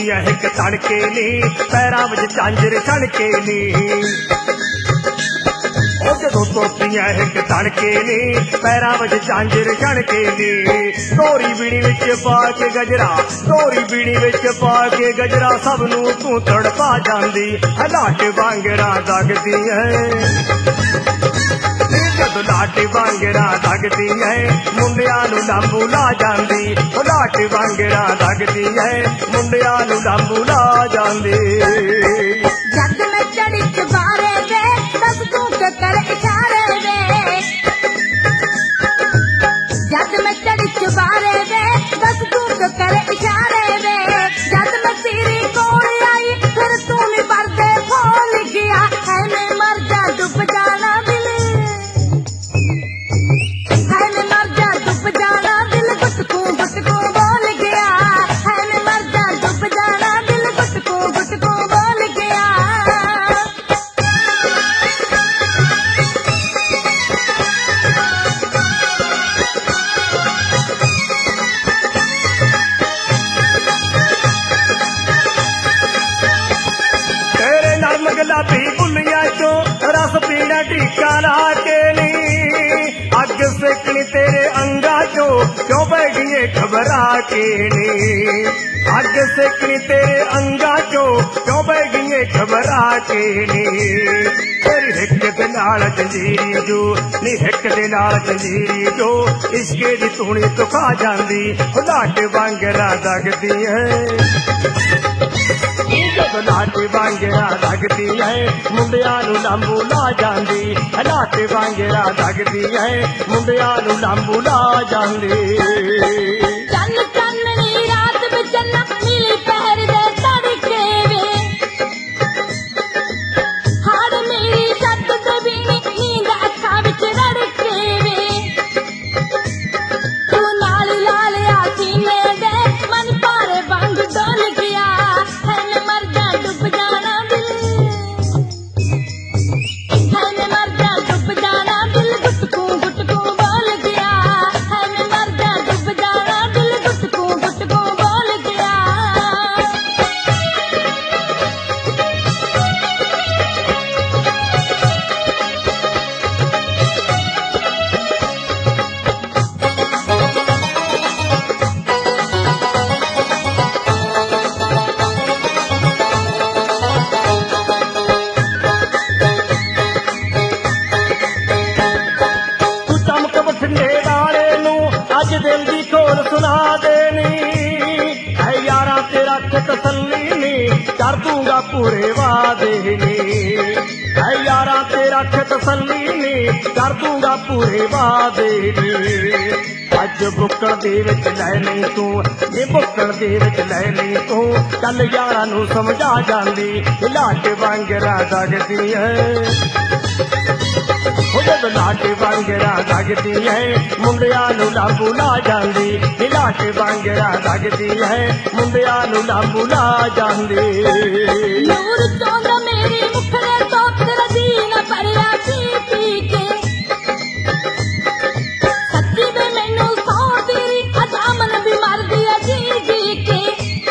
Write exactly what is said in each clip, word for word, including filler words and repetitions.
ਧੋਤੀਆਂ ਇੱਕ ਤੜਕੇ ਨੀ, ਪੈਰਾਂ ਵਿੱਚ ਝਾਂਜਰ ਛਣਕੇ ਨੀ। ਉਹ ਜਦੋਂ ਧੋਤੀਆਂ ਇੱਕ ਤੜਕੇ ਨੀ, ਪੈਰਾਂ ਵਿੱਚ ਝਾਂਜਰ ਛਣਕੇ ਨੀ। ਤੋਰੀ ਬੀੜੀ ਵਿੱਚ ਪਾ ਕੇ ਗਜਰਾ, ਤੋਰੀ ਬੀੜੀ ਵਿੱਚ ਪਾ ਕੇ ਗਜਰਾ, ਸਭ ਨੂੰ ਤੂੰ ਤੜਪਾ ਜਾਂਦੀ। ਲਾਟ ਵਾਂਗਰਾ ਦਗਦੀ ਹੈ, ਜਦੋਂ ਲਾਟ ਵਾਂਗਰਾ ਦਗਦੀ ਹੈ, ਮੁੰਡਿਆਂ ਨੂੰ ਲਾਂਬੂ ਲਾ ਜਾਂਦੀ। ਉਹ ਲਾਟ ਵਾਂਗਰਾ ਦਗਦੀ ਹੈ, ਮੁੰਡਿਆਂ ਨੂੰ ਲਾਂਬੂ ਲਾ ਜਾਂਦੀ। ਜਦ ਮੈਂ ਚੜੀ ਚੁਬਾਰੇ ਵੇ, ਦੱਸ ਤੂੰ ਕਰ ਇਸ਼ਾਰੇ ਵੇ। ਜਦ ਮੈਂ ਚੜੀ ਚੁਬਾਰੇ ਵੇ, ਦੱਸ ਤੂੰ ਕਰ ਇਸ਼ਾਰੇ ਵੇ। ਜਦ ਮੈਂ ਤੇਰੇ ਕੋਲ ਆਈ, ਫਿਰ ਤੂੰ ਨੀ ਪਰਦੇ ਖੋਲ ਗਿਆ। ਹੈ ਮੈਂ ਮਰ ਜਾ ਡੁੱਬ ਜਾਣਾ ਦਿਲ, ਹੈ ਮੈਂ ਮਰ ਜਾ ਡੁੱਬ ਜਾਣਾ ਦਿਲ, ਗੁੱਟਕੂ ਗੁੱਟਕੂ ਬੋਲ ਗਿਆ। ਹੈ ਮੈਂ ਮਰ ਜਾ ਡੁੱਬ ਜਾਣਾ ਦਿਲ, ਗੁੱਟਕੂ ਗੁੱਟਕੂ ਬੋਲ ਗਿਆ। ਤੇਰੇ ਨਰਮ ਗੁਲਾਬੀ ਬੁੱਲੀਆਂ ਚੋਂ ਰਸ ਪੀਣਾ ਟੀਕਾ ਲਾ ਕੇ ਨੀ। ਅੱਗ ਸੇਕਣੀ ਤੇਰੇ ਅੰਗਾਂ ਚੋਂ, ਕਿਉਂ ਪੈ ਗਈਏ ਘਬਰਾ ਕੇ ਨੀ। ਅੱਗ ਸੇਕਣੀ ਤੇਰੇ ਅੰਗਾਂ ਚੋਂ, ਕਿਉਂ ਪੈ ਗਈਏ ਘਬਰਾ ਕੇ ਨੀ। ਤੇਰੀ ਹਿੱਕ ਦੇ ਨਾਲ ਜੰਜੀਰੀ ਜੋ ਨੀ, ਹਿੱਕ ਦੇ ਨਾਲ ਜੰਜੀਰੀ ਜੋ, ਇਸ਼ਕੇ ਦੀ ਧੂਣੀ ਤੁਖਾ ਜਾਂਦੀ। ਉਹ ਲਾਟ ਵਾਂਗਰਾ ਦਗਦੀ ਹੈ, ਜਦੋਂ ਲਾਟ ਵਾਂਗਰਾ ਦਗਦੀ ਹੈ, ਮੁੰਡਿਆਂ ਨੂੰ ਲਾਂਬੂ ਲਾ ਜਾਂਦੀ। ਲਾਟ ਵਾਂਗਰਾ ਦਗਦੀ ਹੈ, ਮੁੰਡਿਆਂ ਨੂੰ ਲਾਂਬੂ ਲਾ ਜਾਂਦੀ। ਚੰਨ ਚਾਨਣੀ ਰਾਤ ਵਿੱਚ ਨਾ ਮਿਲੀ ਪਹਿਰ ਦੇ ਤੜਕੇ ਵੇ। ਹਾੜ ਮੇਰੀ ਛੱਤ ਤੇ ਵੀ ਨੀਂਦ ਅੱਖਾਂ ਵਿੱਚ ਰੜਕੇ ਵੇ। ਤੂੰ ਨਾਲ ਲਾ ਲਿਆ ਸੀਨੇ ਦੇ, ਮਨ ਭਾਰੇ ਵਾਂਗ ਡੋਲ ਗਿਆ। ਹੈ ਮੈਂ ਮਰ ਜਾ ਡੁੱਬ ਜਾਣਾ ਦਿਲ, ਹੈ ਮੈਂ ਮਰ ਜਾ ਡੁੱਬ ਜਾਣਾ ਦਿਲ, ਗੁੱਟਕੂ ਗੁੱਟਕੂ ਬੋਲ ਗਿਆ। ਹੈ ਮੈਂ ਮਰ ਜਾ ਡੁੱਬ ਜਾਣਾ ਦਿਲ, ਗੁੱਟਕੂ ਗੁੱਟਕੂ ਬੋਲ ਗਿਆ। ਤੂੰ ਚਮਕ ਬਠਿੰਡੇ ਵਾਲੇ ਨੂੰ ਅੱਜ ਦਿਲ ਦੀ ਖੋਲ ਸੁਣਾ ਦੇਣੀ। ਐ ਯਾਰਾਂ ਤੇਰਾ ਕਿ ਤਸੱਲੀ ਨੀ, ਕਰ ਦੂੰਗਾ ਪੂਰੇ ਵਾਅਦੇ ਨੀ। ਐ ਯਾਰਾਂ ਤੇਰਾ ਕਿ ਤਸੱਲੀ ਨੀ, ਕਰ ਦੂੰਗਾ ਪੂਰੇ ਵਾਅਦੇ ਨੀ। ਅੱਜ ਬੁੱਕਲ ਦੇ ਵਿੱਚ ਲੈ ਲਈ ਤੂੰ, ਇਹ ਬੁੱਕਲ ਦੇ ਵਿੱਚ ਲੈ ਲਈ ਤੂੰ, ਕੱਲ ਯਾਰਾਂ ਨੂੰ ਸਮਝਾ ਜਾਂਦੀ। ਲਾਟ ਵਾਂਗਰਾ ਦਗਦੀ ਹੈ, ਉਹ ਜਦੋਂ ਲਾਟ ਵਾਂਗਰਾ ਦਗਦੀ ਹੈ, ਮੁੰਡਿਆਂ ਨੂੰ ਲਾਂਬੂ ਲਾ ਜਾਂਦੀ। ਲਾਟ ਵਾਂਗਰਾ ਦਗਦੀ ਹੈ, ਮੁੰਡਿਆਂ ਨੂੰ ਲਾਂਬੂ ਲਾ ਜਾਂਦੀ। ਨੂਰ ਚੋਂਦਾ ਮੇਰੀ ਮੁਖੜੇ ਤੋਂ, ਤੇਰਾ ਦੀਨ ਭਰਿਆ ਪੀ ਪੀ ਕੇ। ਸੱਚੀ ਵੇ ਮੈਨੂੰ ਸੌ ਤੇਰੀ ਅਜਾਮਨ ਵੀ ਮਰਦੀ ਆ ਜੀ ਜੀ ਕੇ।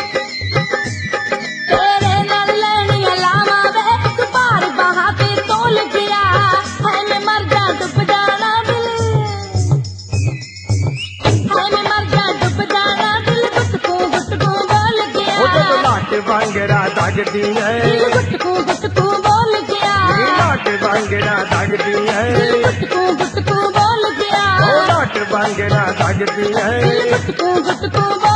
ਤੇਰੇ ਨਾਲ ਲੈਣੀਆਂ ਲਾਵਾਂ ਵੇ, ਤੂੰ ਭਾਰ ਬਾਹਾਂ ਤੇ ਤੋਲ ਗਿਆ। ਹੈ ਮੈਂ ਮਰ ਜਾ ਡੁੱਬ ਜਾਣਾ ਦਿਲ, ਹੈ ਮੈਂ ਮਰ ਜਾ ਡੁੱਬ ਜਾਣਾ ਦਿਲ, ਗੁੱਟਕੂ ਗੁੱਟਕੂ ਬੋਲ ਗਿਆ। ਉਹ ਜਦੋਂ ਲਾਟ ਵਾਂਗਰਾ ਦਗਦੀ ਹੈ, ਦਿਲ ਗੁੱਟਕੂ ਗੁੱਟਕੂ ਬੋਲ ਗਿਆ। ਲਾਟ ਵਾਂਗਰਾ ਦਗਦੀ ਹੈ, ਦਿਲ ਗੁੱਟਕੂ ਗੁੱਟਕੂ ਬੋਲ ਗਿਆ। ਉਹ ਲਾਟ ਵਾਂਗਰਾ ਦਗਦੀ ਹੈ। ਦਿਲ ਗੁੱਟਕੂ ਗੁੱਟਕੂ ਬੋਲ